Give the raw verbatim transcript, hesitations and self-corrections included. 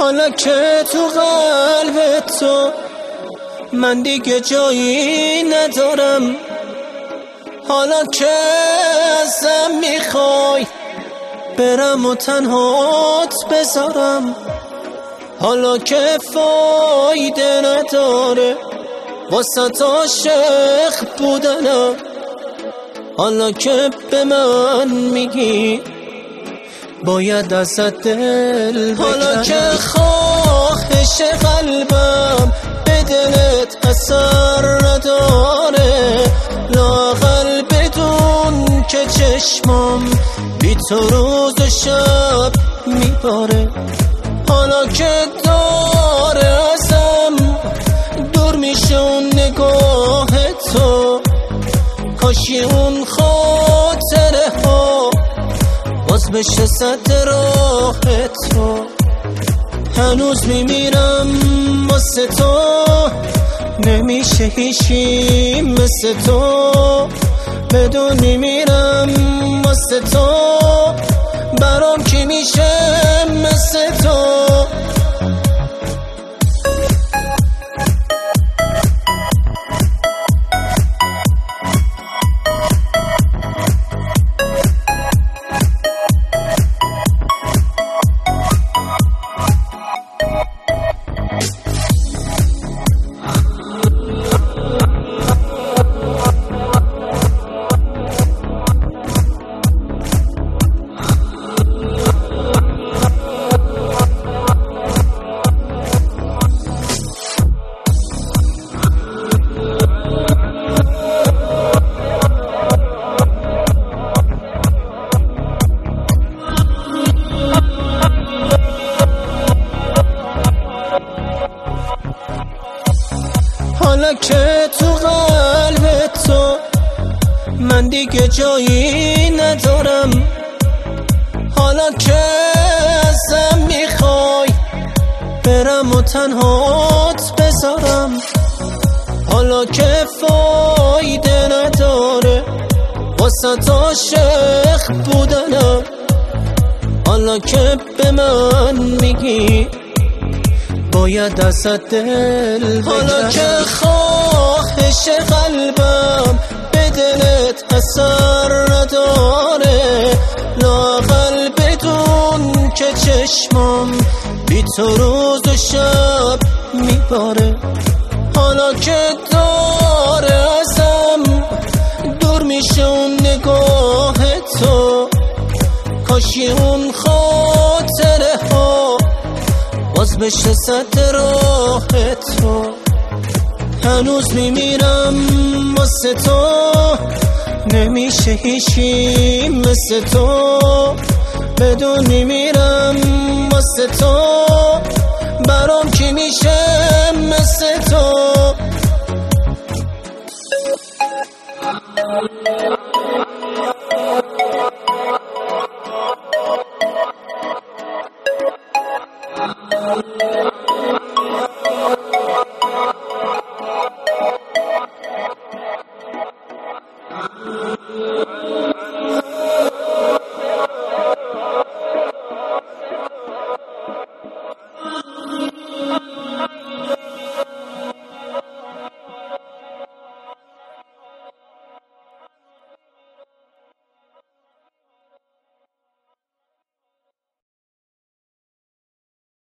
حالا که تو قلب تو من دیگه جایی ندارم، حالا که ازم میخوای برم و تنهات بذارم، حالا که فایده نداره واسه عاشق بودنم، حالا که به من میگی باید ازت دل بکنم، حالا که خواهش قلبم به دلت اثر نداره، لااقل بدون که چشمم بی تو روز و شب میباره، حالا که داره ازم دور میشه اون نگاه تو، کاشی اون خاطره ها باز بشه سد راه تو، هنوز میمیرم واسه تو، نمیشه هیچی مثل تو، بدون میمیرم واسه تو، برام کی میشه مثل تو. حالا که تو قلب تو من دیگه جایی ندارم، حالا که ازم میخوای برم و تنهات بذارم، حالا که فایده نداره واسه عاشق بودنم، حالا که به من میگی باید ازت دل بکنم، حالا که خواهش قلبم به دلت اثر نداره، لااقل بدون که چشمم بی تو روز و شب میباره، حالا که داره ازم دور میشه اون نگاه تو، کاشی اون خاطره ها باز بشه سد راه تو، هنوز میمیرم واسه تو، نمیشه هیچی مثل تو، بدون میمیرم واسه تو، برام کی میشه مثل تو.